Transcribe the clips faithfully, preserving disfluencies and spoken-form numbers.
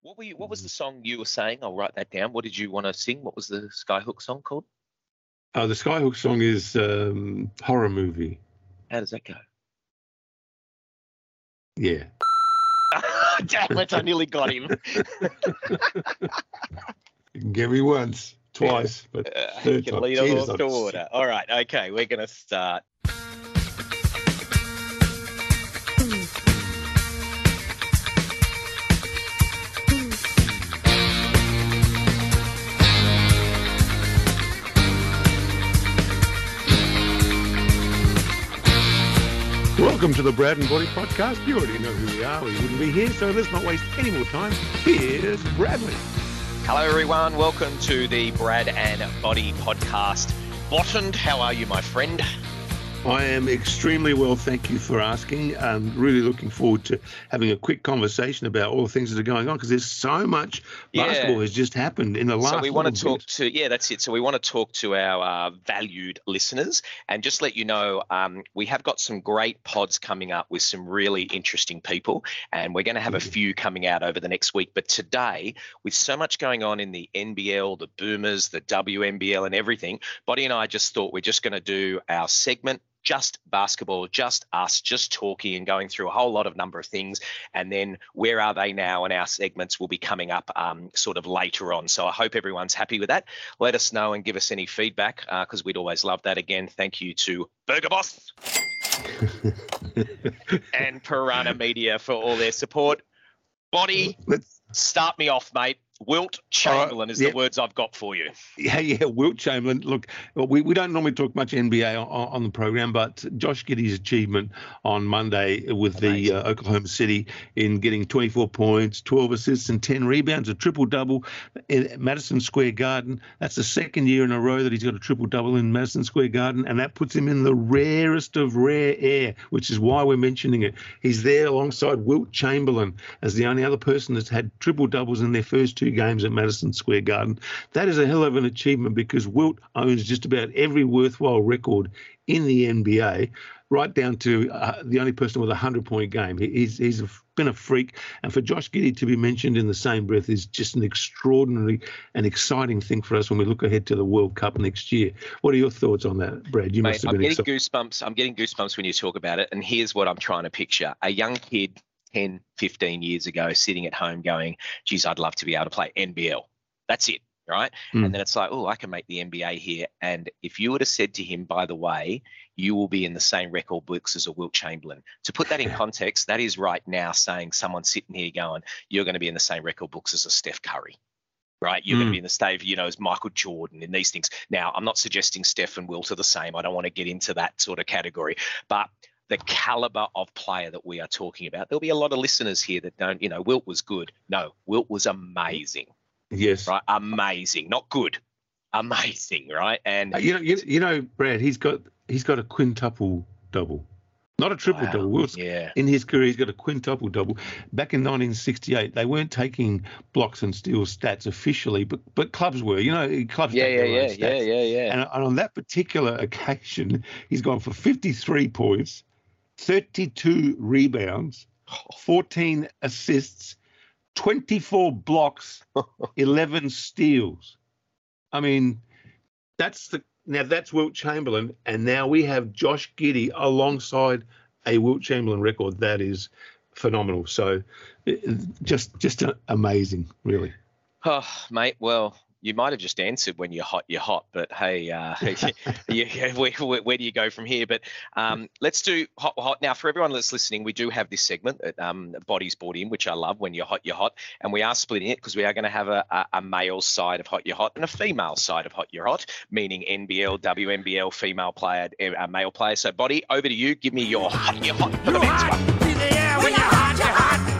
What were you, what was the song you were saying? I'll write that down. What did you want to sing? What was the Skyhook song called? Oh, the Skyhook song is um, Horror Movie. How does that go? Yeah. Damn it, I nearly got him. You can get me once, twice, but Uh, you third can time. lead a Jesus, horse to I'm water. All right, okay, we're going to start. Welcome to the Brad and Body Podcast. You already know who we are. We wouldn't be here, so let's not waste any more time. Here's Bradley. Hello, everyone. Welcome to the Brad and Body Podcast. Bottomed, how are you, my friend? I am extremely well, thank you for asking. I'm really looking forward to having a quick conversation about all the things that are going on because there's so much Yeah. basketball has just happened in the last So we want to little talk bit. to, yeah, that's it. So we want to talk to our uh, valued listeners and just let you know um, we have got some great pods coming up with some really interesting people, and we're going to have a few coming out over the next week. But today, with so much going on in the N B L, the Boomers, the W N B L and everything, Boddy and I just thought we're just going to do our segment, just basketball, just us, just talking and going through a whole lot of number of things. And then where are they now? And our segments will be coming up um, sort of later on. So I hope everyone's happy with that. Let us know and give us any feedback because uh, we'd always love that. Again, thank you to Burger Boss and Piranha Media for all their support. Boddy, Let's, start me off, mate. Wilt Chamberlain uh, is yeah. the words I've got for you. yeah, yeah, Wilt Chamberlain. Look, we, we don't normally talk much N B A on, on the program, but Josh Giddey's achievement on Monday with Amazing. the uh, Oklahoma City in getting twenty-four points, twelve assists and ten rebounds, a triple-double in Madison Square Garden. That's the second year in a row that he's got a triple-double in Madison Square Garden, and that puts him in the rarest of rare air, which is why we're mentioning it. He's there alongside Wilt Chamberlain as the only other person that's had triple-doubles in their first two games at Madison Square Garden. That is a hell of an achievement because Wilt owns just about every worthwhile record in the N B A, right down to uh, the only person with a hundred-point game. He, he's he's a, been a freak. And for Josh Giddey to be mentioned in the same breath is just an extraordinary and exciting thing for us when we look ahead to the World Cup next year. What are your thoughts on that, Brad? You Mate, must have I'm been getting excited. goosebumps. I'm getting goosebumps when you talk about it. And here's what I'm trying to picture. A young kid ten, fifteen years ago sitting at home going, geez, I'd love to be able to play N B L. That's it, right? Mm. And then it's like, oh, I can make the N B A here. And if you would have said to him, by the way, you will be in the same record books as a Wilt Chamberlain. To put that in context, that is right now saying someone sitting here going, you're going to be in the same record books as a Steph Curry. Right, you're mm. going to be in the state, you know, as Michael Jordan in these things. Now, I'm not suggesting Steph and Wilt are the same. I don't want to get into that sort of category, but the caliber of player that we are talking about. There'll be a lot of listeners here that don't, you know, Wilt was good. No, Wilt was amazing. Yes. Right. Amazing. Not good. Amazing. Right. And uh, you know, you, you know, Brad, he's got he's got a quintuple double. Not a triple wow. double. Wilt's, yeah. In his career, he's got a quintuple double. Back in nineteen sixty-eight, they weren't taking blocks and steals stats officially, but but clubs were. You know, clubs. Yeah, take yeah, their yeah, own stats. yeah, yeah, yeah. And, and on that particular occasion, he's gone for fifty-three points, thirty-two rebounds, fourteen assists, twenty-four blocks, eleven steals. I mean, that's the now that's Wilt Chamberlain, and now we have Josh Giddey alongside a Wilt Chamberlain record that is phenomenal. So, it, just just uh, amazing, really. Oh, mate. Well, you might have just answered when you're hot, you're hot. But hey, uh, yeah, where, where, where do you go from here? But um, let's do hot, hot. Now, for everyone that's listening, we do have this segment that um, Boddy's brought in, which I love, when you're hot, you're hot. And we are splitting it because we are going to have a, a, a male side of hot, you're hot and a female side of hot, you're hot, meaning N B L, W N B L, female player, a male player. So, Boddy, over to you. Give me your hot, you're hot for the men's one. When you're hot, you're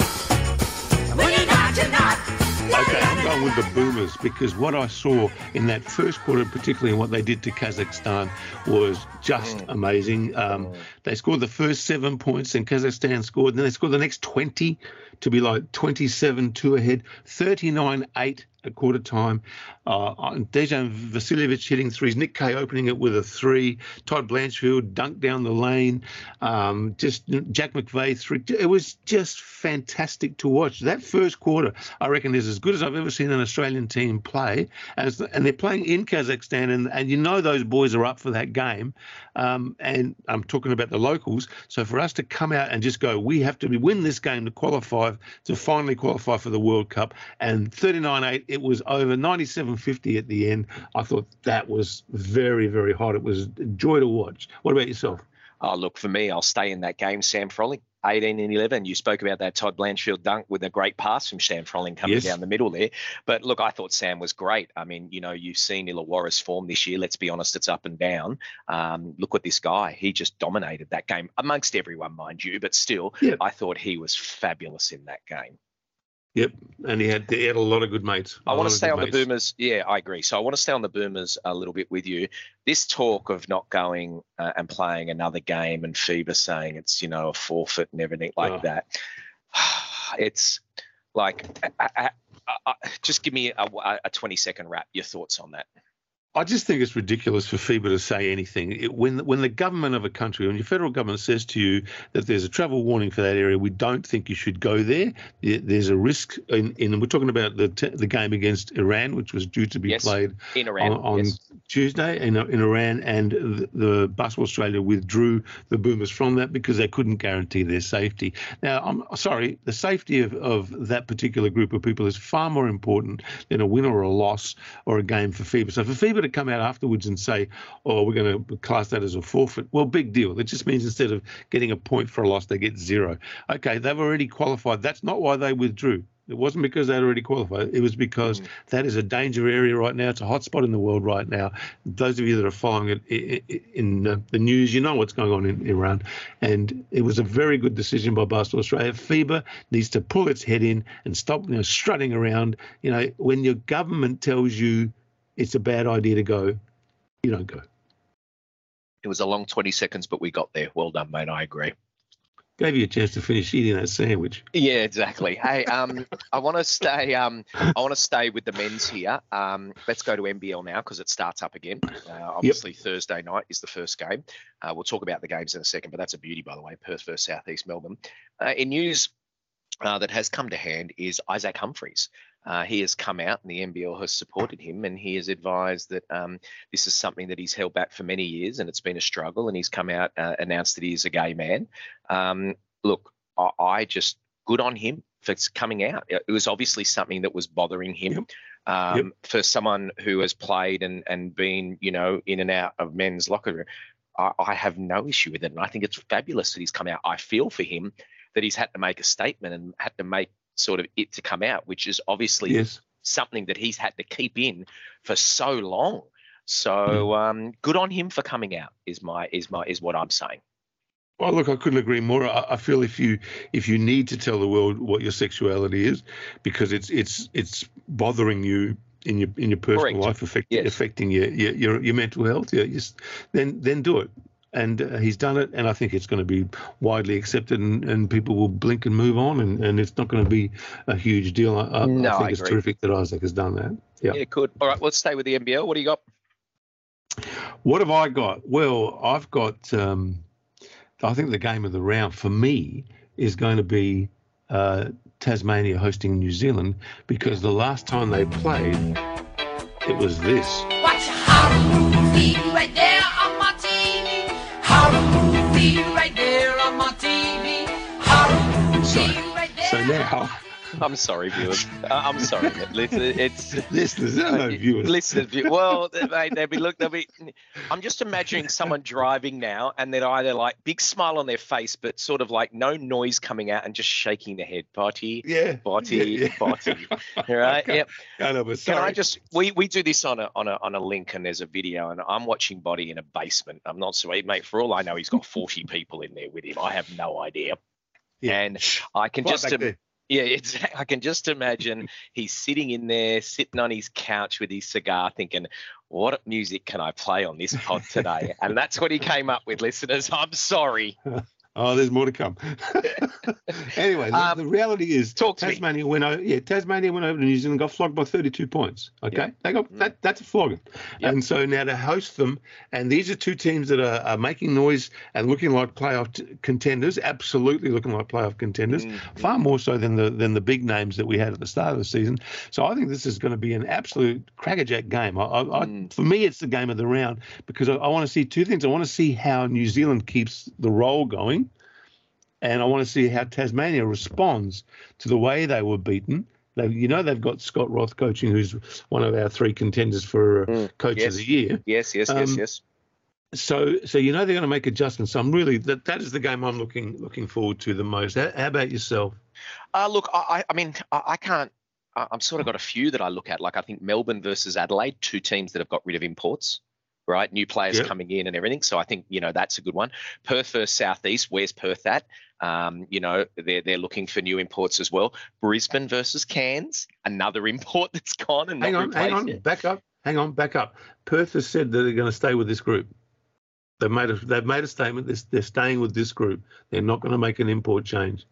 hot. When you're not, you're not. Okay, I'm going with the Boomers because what I saw in that first quarter, particularly in what they did to Kazakhstan, was just Mm. amazing. Um, They scored the first seven points, and Kazakhstan scored, and then they scored the next twenty to be like twenty-seven two ahead, thirty-nine eight at quarter time. Uh, Dejan Vasiljevic hitting threes, Nick Kay opening it with a three, Todd Blanchfield dunked down the lane, um, just Jack McVeigh three. It was just fantastic to watch. That first quarter, I reckon, is as good as I've ever seen an Australian team play, as, and they're playing in Kazakhstan, and, and you know those boys are up for that game. Um, and I'm talking about the locals. So for us to come out and just go, we have to win this game to qualify, to finally qualify for the World Cup, and thirty-nine eight, it was over, ninety-seven fifty at the end. I thought that was very, very hot. It was a joy to watch. What about yourself? Oh, look, for me, I'll stay in that game, Sam Froling. eighteen and eleven. You spoke about that Todd Blanchfield dunk with a great pass from Sam Froling coming Yes. down the middle there. But look, I thought Sam was great. I mean, you know, you've seen Illawarra's form this year. Let's be honest, it's up and down. Um, look at this guy. He just dominated that game amongst everyone, mind you. But still, Yeah. I thought he was fabulous in that game. Yep, and he had he had a lot of good mates. I A want lot to of stay good on the mates. Boomers. Yeah, I agree. So I want to stay on the Boomers a little bit with you. This talk of not going uh, and playing another game, and FIBA saying it's, you know, a forfeit and everything like Oh. that. It's like, I, I, I, just give me a, a twenty second wrap. Your thoughts on that? I just think it's ridiculous for FIBA to say anything. It, when when the government of a country, when your federal government says to you that there's a travel warning for that area, we don't think you should go there. There's a risk. In, in we're talking about the t- the game against Iran, which was due to be Yes. played In Iran, on, on yes. Tuesday in, in Iran, and the, the Basketball Australia withdrew the Boomers from that because they couldn't guarantee their safety. Now, I'm sorry, the safety of, of that particular group of people is far more important than a win or a loss or a game for FIBA. So for FIBA to come out afterwards and say, oh, we're going to class that as a forfeit, well, big deal. It just means instead of getting a point for a loss, they get zero. Okay, they've already qualified. That's not why they withdrew. It wasn't because they'd already qualified. It was because mm. that is a danger area right now. It's a hot spot in the world right now. Those of you that are following it in the news, you know what's going on in Iran. And it was a very good decision by Basketball Australia. FIBA needs to pull its head in and stop, you know, strutting around. You know, when your government tells you it's a bad idea to go, you don't go. It was a long twenty seconds, but we got there. Well done, mate. I agree. Gave you a chance to finish eating that sandwich. Yeah, exactly. Hey, um, I want to stay. Um, I want to stay with the men's here. Um, let's go to N B L now because it starts up again. Uh, obviously, yep. Thursday night is the first game. Uh, we'll talk about the games in a second, but that's a beauty, by the way. Perth versus Southeast Melbourne. Uh, in news uh, that has come to hand is Isaac Humphries. Uh, he has come out and the N B L has supported him, and he has advised that um, this is something that he's held back for many years and it's been a struggle, and he's come out, uh, announced that he is a gay man. Um, look, I, I just, good on him for coming out. It was obviously something that was bothering him. Yep. Um, yep. For someone who has played and, and been, you know, in and out of men's locker room, I, I have no issue with it. And I think it's fabulous that he's come out. I feel for him that he's had to make a statement and had to make sort of it to come out, which is obviously yes. something that he's had to keep in for so long. So mm. um, good on him for coming out is my is my is what I'm saying. Well, look, I couldn't agree more. I, I feel if you if you need to tell the world what your sexuality is because it's it's it's bothering you in your in your personal Correct. life, affecting yes. affecting your, your your your mental health, yeah, just, then then do it. And uh, he's done it, and I think it's going to be widely accepted, and, and people will blink and move on, and, and it's not going to be a huge deal. I, no, I think I it's agree. terrific that Isaac has done that. Yeah, yeah, good. All right, let's stay with the N B L. What do you got? What have I got? Well, I've got, um, I think the game of the round for me is going to be uh, Tasmania hosting New Zealand, because the last time they played, it was this. Watch how to move right there on my T V. How to move right there on my T V. How to move So, right there. so now, I'm sorry, viewers. Uh, I'm sorry. Listen, it's listeners, there are no viewers. Listeners, view- well, mate, they'll be look. They'll be. I'm just imagining someone driving now, and they're either like big smile on their face, but sort of like no noise coming out, and just shaking their head. Body, Yeah, body, yeah, yeah. body. All right. Okay. Yep. I know, but Can sorry. I just we we do this on a on a on a link, and there's a video, and I'm watching Body in a basement. I'm not sweet, mate. For all I know, he's got forty people in there with him. I have no idea. Yeah. And I can Right just back im- there. Yeah, it's, I can just imagine he's sitting in there, sitting on his couch with his cigar, thinking, what music can I play on this pod today? And that's what he came up with, listeners. I'm sorry. Oh, there's more to come. Anyway, the, Um, the reality is talk to me. Tasmania went over. Yeah, Tasmania went over to New Zealand, got flogged by thirty-two points. Okay, Yep. they got that. That's a flogging. Yep. And so now to host them, and these are two teams that are, are making noise and looking like playoff t- contenders. Absolutely looking like playoff contenders, Mm. far more so than the than the big names that we had at the start of the season. So I think this is going to be an absolute crackerjack game. I, I, Mm. I, for me, it's the game of the round because I, I want to see two things. I want to see how New Zealand keeps the roll going. And I want to see how Tasmania responds to the way they were beaten. They, you know, they've got Scott Roth coaching, who's one of our three contenders for uh, Mm, Coach yes. of the Year. Yes, yes, yes, Um, yes. So, so you know they're going to make adjustments. So I'm really that that is the game I'm looking looking forward to the most. How, how about yourself? Uh, look, I, I I mean, I, I can't. I- I'm sort of got a few that I look at. Like I think Melbourne versus Adelaide, two teams that have got rid of imports, right? New players Yep. coming in and everything. So I think, you know, that's a good one. Perth versus Southeast. Where's Perth at? Um, you know, they're they're looking for new imports as well. Brisbane versus Cairns, another import that's gone and Hang not on, hang replaced on, yet. back up, hang on, back up. Perth has said that they're going to stay with this group. They've made a they've made a statement. They're, they're staying with this group. They're not going to make an import change.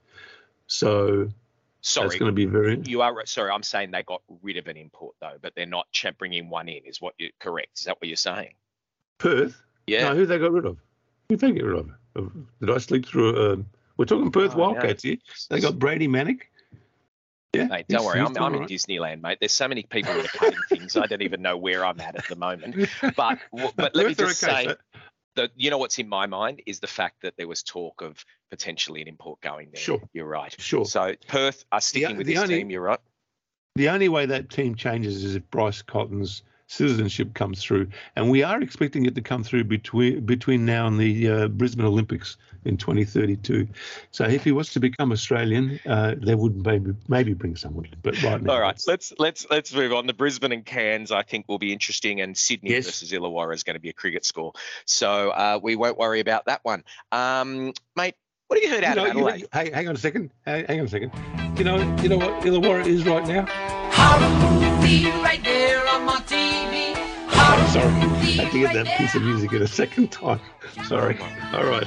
So that's Sorry, going to be very. you are right. Sorry, I'm saying they got rid of an import though, but they're not ch- bringing one in. Is what you correct? Is that what you're saying? Perth. Yeah. No, who they got rid of? Who they get rid of? Of- Did I sleep through? Um, we're talking Perth Oh, no. Wildcats here. They got Brady Manick. Yeah. Mate, don't he's- worry, he's I'm, doing I'm in all right. Disneyland, mate. There's so many people that are cutting things. I don't even know where I'm at at the moment. But but let me Perth are just okay, say, so- that you know what's in my mind is the fact that there was talk of potentially an import going there. Sure. You're right. Sure. So Perth are sticking with the this only- team. You're right. The only way that team changes is if Bryce Cotton's citizenship comes through, and we are expecting it to come through between between now and the uh, Brisbane Olympics in twenty thirty-two. So if he was to become Australian, uh, they would maybe maybe bring someone in. But right now, All right, it's- let's let's let's move on. The Brisbane and Cairns, I think, will be interesting, and Sydney Yes. versus Illawarra is going to be a cricket score. So uh, we won't worry about that one, um, mate. What have you heard You out know, of you know, Adelaide? hang, hang on a second. Hang, hang on a second. You know, you know what Illawarra is right now. Horror movie right there on my T V. Horror Sorry, I movie had to get right that piece of there. music in a second time. Sorry. All right.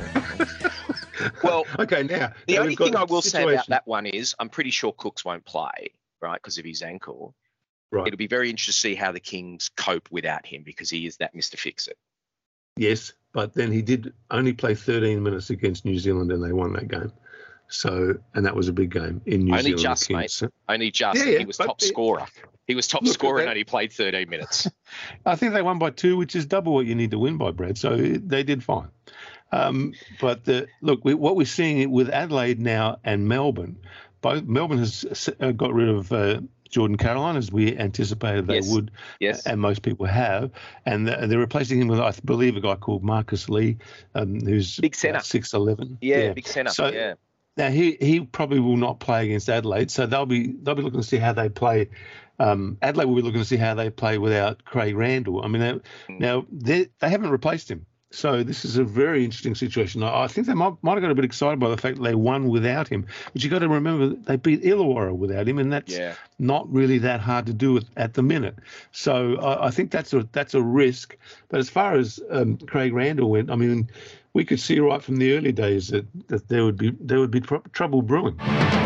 Well, okay, now The now only we've got thing I the will say about situation. that one is I'm pretty sure Cooks won't play, right, because of his ankle. Right. It'll be very interesting to see how the Kings cope without him because he is that Mister Fix-It. Yes, but then he did only play thirteen minutes against New Zealand, and they won that game. So, and that was a big game in New Only Zealand. just, Kings. mate. So Only just. Yeah, yeah, he was but top it- scorer. He was top Look, scorer and that- only played thirteen minutes. I think they won by two, which is double what you need to win by, Brad. So they did fine. Um, but the, look, we, what we're seeing with Adelaide now and Melbourne, both Melbourne has s- uh, got rid of uh, Jordan Caroline, as we anticipated they Yes. would, Yes. and most people have, and they're they're replacing him with, I believe, a guy called Marcus Lee, um, who's Big centre. six eleven. Yeah, big centre. So- yeah. Now he he probably will not play against Adelaide, so they'll be they'll be looking to see how they play. Um, Adelaide will be looking to see how they play without Craig Randall. I mean, they, Mm. now they they haven't replaced him, so this is a very interesting situation. I, I think they might might have got a bit excited by the fact that they won without him, but you got to remember that they beat Illawarra without him, and that's Yeah. not really that hard to do at, at the minute. So I, I think that's a that's a risk. But as far as um, Craig Randall went, I mean, we could see right from the early days that, that there would be there would be tr- trouble brewing.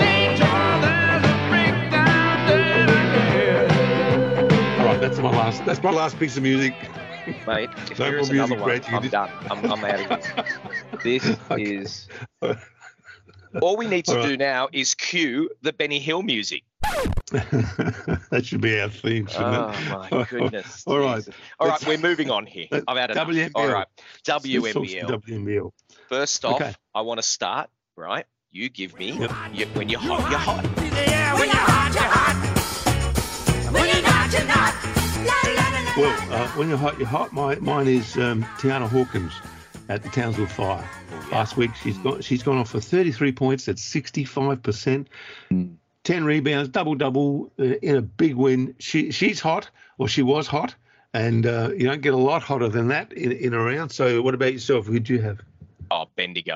All right, that's my last that's my last piece of music. Mate, if No there more is music, another one, Brad, you I'm just- done. I'm, I'm out of here. This Okay. is... All we need to All right. do now is cue the Benny Hill music. That should be our theme, shouldn't Oh, it? my goodness. All right. Jesus. All right, Let's- we're moving on here. Let's- I've had enough. W M B L. All right, Let's talk some W M B L. W M B L. First off, Okay. I want to start, right? You give me, Yep. you, when you're hot, you're hot. When you're hot, you're hot. When you're not, you're not. La, la, la, la, Well, la. uh, when you're hot, you're hot. My, mine is um, Tiana Hawkins at the Townsville Fire. Oh, yeah. Last week, she's gone. She's gone off for thirty-three points. That's sixty-five percent. Mm. ten rebounds, double double uh, in a big win. She she's hot, or she was hot, and uh, you don't get a lot hotter than that in in a round. So, what about yourself? Who'd you have? Oh, Bendigo.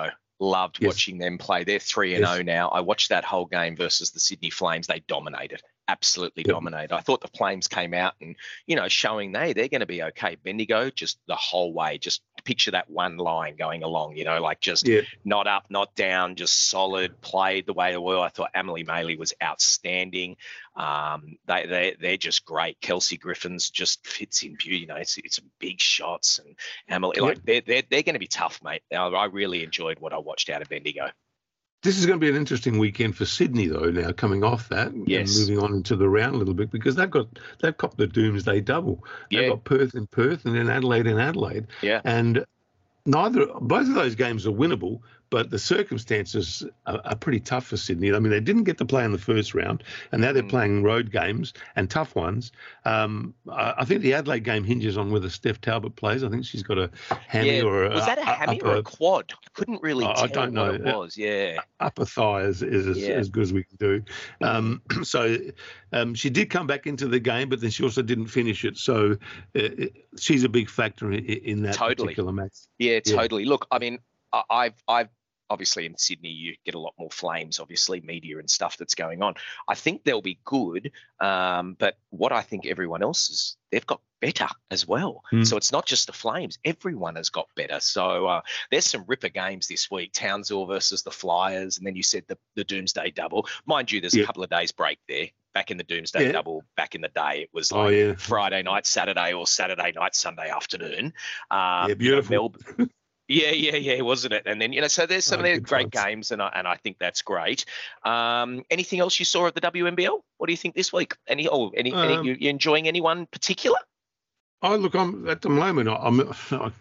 Loved Yes. watching them play. They're three and Yes. zero now. I watched that whole game versus the Sydney Flames. They dominated, absolutely Yep. dominated. I thought the Flames came out and, you know, showing they they're going to be okay. Bendigo just the whole way. Just picture that one line going along. You know, like just Yeah. not up, not down, just solid. Played the way they were. I thought Emily Maley was outstanding. Um, they they they're just great. Kelsey Griffins just fits in beauty. You know, it's it's big shots and Emily Yep. like they're they're they're going to be tough, mate. I, I really enjoyed what I watched out of Bendigo. This is going to be an interesting weekend for Sydney, though. Now coming off that Yes. and moving on into the round a little bit, because they've got they've got the doomsday double. They've Yeah. got Perth and Perth, and then Adelaide and Adelaide. Yeah. And neither both of those games are winnable, but the circumstances are, are pretty tough for Sydney. I mean, they didn't get to play in the first round, and now they're Mm. playing road games and tough ones. Um, I, I think the Adelaide game hinges on whether Steph Talbot plays. I think she's got a hammy Yeah. or a, Was that a hammy or a upper, quad? I couldn't really I- tell I don't what it know. was. Yeah. upper thigh is, is as, Yeah. as good as we can do. Um, so um, she did come back into the game, but then she also didn't finish it. So uh, it, she's a big factor in, in that Totally. particular match. Yeah, Yeah. totally. Look, I mean, I- I've I've obviously in Sydney you get a lot more Flames, obviously media and stuff that's going on. I think they'll be good, um, but what I think everyone else is, they've got better as well. Mm. So it's not just the Flames; everyone has got better. So uh, there's some ripper games this week: Townsville versus the Flyers, and then you said the the Doomsday Double. Mind you, there's Yeah. a couple of days break there. Back in the Doomsday Yeah. Double, back in the day, it was Oh, like yeah. Friday night, Saturday, or Saturday night, Sunday afternoon. Um, Yeah, beautiful. You know, Melbourne, yeah, yeah, yeah, wasn't it? And then, you know, so there's some Oh, of the good great times. games, and I, and I think that's great. Um, anything else you saw at the W N B L? What do you think this week? Any, oh, any, any Um, you, you enjoying anyone particular? Oh, look, I'm at the moment. I'm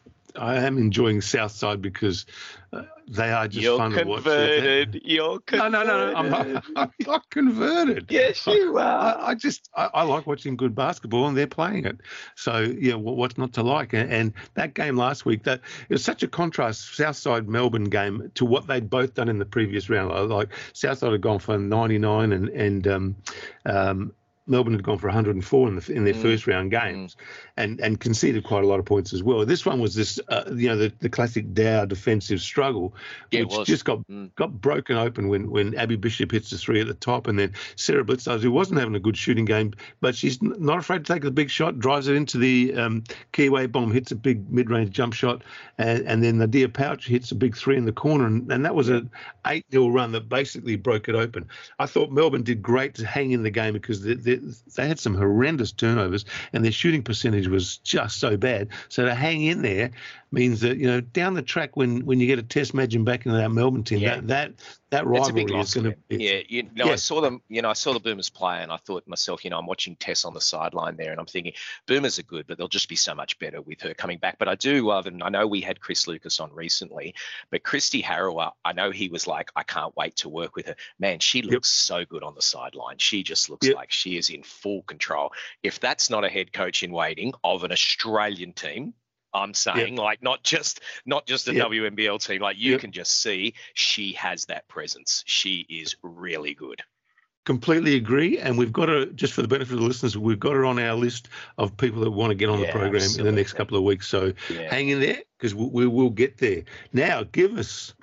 I am enjoying Southside because uh, they are just You're fun to watch. converted. You're No, converted. no, no, no. I'm not, I'm not converted. Yes, you are. I, I just I, I like watching good basketball, and they're playing it. So yeah, what, what's not to like? And, and that game last week, that it was such a contrast, Southside Melbourne game, to what they'd both done in the previous round. Like Southside had gone for ninety-nine, and and um, um, Melbourne had gone for one hundred four in, the, in their Mm. first round games, and and conceded quite a lot of points as well. This one was this, uh, you know, the, the classic Dow defensive struggle, Yeah, it which was. just got Mm. got broken open when when Abby Bishop hits the three at the top, and then Sarah Blitzos, who wasn't having a good shooting game, but she's n- not afraid to take the big shot, drives it into the um, keyway bomb, hits a big mid-range jump shot, and, and then Nadia Pouch hits a big three in the corner, and, and that was an eight nil run that basically broke it open. I thought Melbourne did great to hang in the game because they, they, they had some horrendous turnovers, and their shooting percentage was just so bad. So to hang in there means that, you know, down the track when when you get a test match and back into that Melbourne team, Yeah. that that that It's a big rivalry loss. is going to. Yeah, you know, yeah. I saw them. You know, I saw the Boomers play, and I thought to myself, you know, I'm watching Tess on the sideline there, and I'm thinking, Boomers are good, but they'll just be so much better with her coming back. But I do love, and I know we had Chris Lucas on recently, but Christy Harrower, I know he was like, I can't wait to work with her. Man, she looks so good on the sideline. She just looks Yep. like she is in full control. If that's not a head coach in waiting of an Australian team, I'm saying, like not just not just a Yep. W N B L team, like you Yep. can just see she has that presence. She is really good. Completely agree, and we've got her, just for the benefit of the listeners, we've got her on our list of people that want to get on Yeah, the program in the next absolutely. couple of weeks. So Yeah. hang in there, because we, we will get there. Now, give us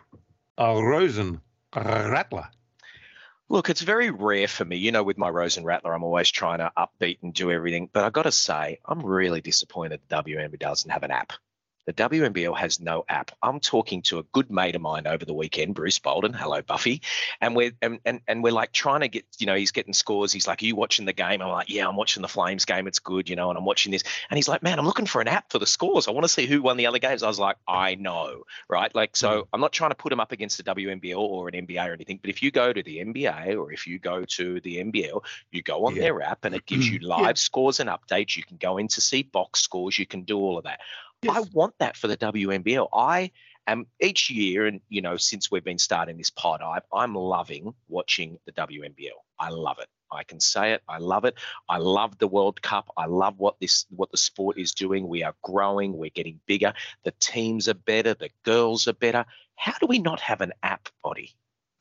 a Rosen Rattler. Look, it's very rare for me. You know, with my Rosen Rattler, I'm always trying to upbeat and do everything. But I've got to say, I'm really disappointed the W N B L doesn't have an app. The W N B L has no app. I'm talking to a good mate of mine over the weekend, Bruce Bolden. Hello, Buffy. And we're and, and, and we're like trying to get, you know, he's getting scores. He's like, are you watching the game? I'm like, yeah, I'm watching the Flames game. It's good, you know, and I'm watching this. And he's like, man, I'm looking for an app for the scores. I want to see who won the other games. I was like, I know, right? Like, so I'm not trying to put him up against the W N B L or an N B A or anything. But if you go to the N B A or if you go to the N B L, you go on Yeah. their app and it gives you live Yeah. scores and updates. You can go in to see box scores. You can do all of that. Yes. I want that for the W N B L. I am each year, and you know, since we've been starting this pod, I, I'm loving watching the W N B L. I love it. I can say it. I love it. I love the World Cup. I love what this, what the sport is doing. We are growing. We're getting bigger. The teams are better. The girls are better. How do we not have an app, Body?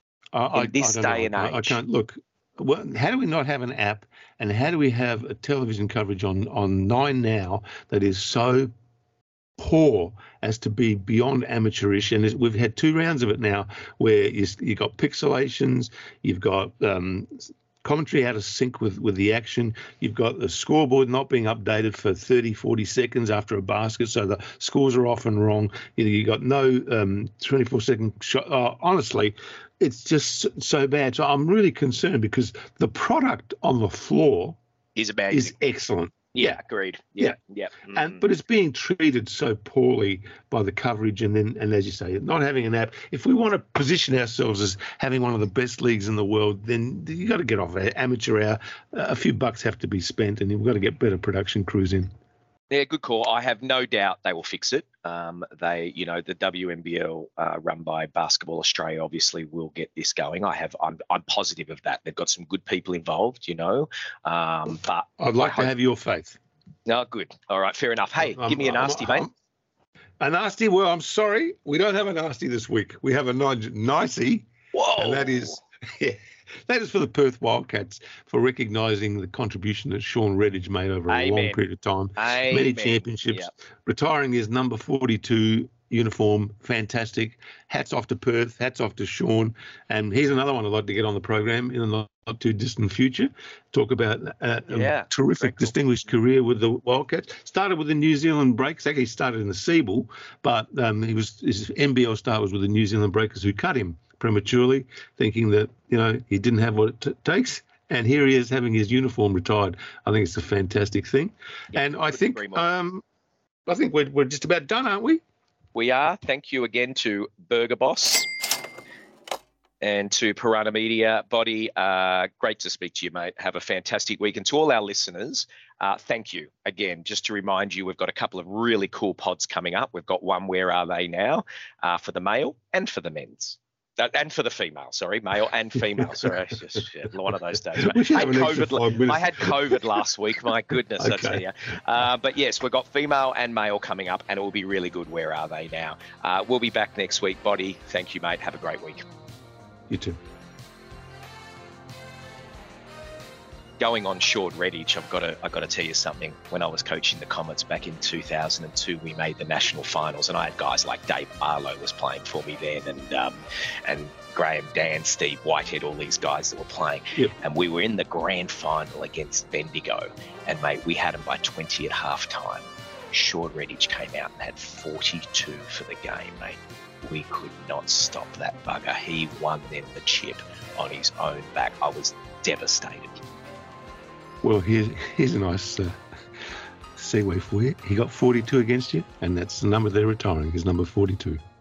I, In this I don't day know. and I, I age. can't look. Well, how do we not have an app, and how do we have a television coverage on on Nine Now that is so poor as to be beyond amateurish, and we've had two rounds of it now where you, you've got pixelations, you've got um, commentary out of sync with, with the action, you've got the scoreboard not being updated for thirty, forty seconds after a basket, so the scores are often wrong. You know, you've got no um, twenty-four second shot. Uh, honestly, it's just so bad. So I'm really concerned because the product on the floor is amazing. Is excellent. Yeah, agreed. Yeah, yeah. yeah. Mm. And but it's being treated so poorly by the coverage, and then, and as you say, not having an app. If we want to position ourselves as having one of the best leagues in the world, then you got to get off amateur hour. A few bucks have to be spent, and you've got to get better production crews in. Yeah, good call. I have no doubt they will fix it. Um, they, you know, the W N B L uh, run by Basketball Australia obviously will get this going. I have, I'm, I'm positive of that. They've got some good people involved, you know. Um, but I'd like to have your faith. No, good. All right, fair enough. Hey, I'm, give me a nasty, I'm, I'm, mate. A nasty? Well, I'm sorry, we don't have a nasty this week. We have a nicey. Whoa! And that is, yeah. That is for the Perth Wildcats for recognising the contribution that Sean Redditch made over a Amen. long period of time. Amen. Many championships, yep. Retiring his number forty-two uniform, fantastic. Hats off to Perth, hats off to Sean. And here's another one I'd like to get on the program in the not, not too distant future. Talk about a, yeah, a terrific, cool. distinguished career with the Wildcats. Started with the New Zealand Breakers. Actually started in the Seabull, but um, he was his N B L start was with the New Zealand Breakers, who cut him prematurely, thinking that, you know, he didn't have what it t- takes. And here he is having his uniform retired. I think it's a fantastic thing. Yep, and I think um, I think we're, we're just about done, aren't we? We are. Thank you again to Burger Boss and to Piranha Media. Body, uh, great to speak to you, mate. Have a fantastic week. And to all our listeners, uh, thank you. Again, just to remind you, we've got a couple of really cool pods coming up. We've got one, Where Are They Now, uh, for the male and for the men's. Uh, and for the female, sorry, male and female. Sorry, it's just yeah, one of those days. I had, COVID, I had COVID last week. My goodness, okay. I tell you. Uh, but yes, we've got female and male coming up, and it will be really good. Where are they now? Uh, we'll be back next week. Body, thank you, mate. Have a great week. You too. Going on Sean Redditch, I've got to I've got to tell you something. When I was coaching the Comets back in two thousand two, we made the national finals, and I had guys like Dave Barlow was playing for me then, and um, and Graham Dan, Steve Whitehead, all these guys that were playing. Yep. And we were in the grand final against Bendigo, and mate, we had them by twenty at half time. Sean Redditch came out and had forty-two for the game, mate. We could not stop that bugger. He won them the chip on his own back. I was devastated. Well, here's, here's a nice uh, segue for you. He got forty-two against you, and that's the number they're retiring, is number forty-two.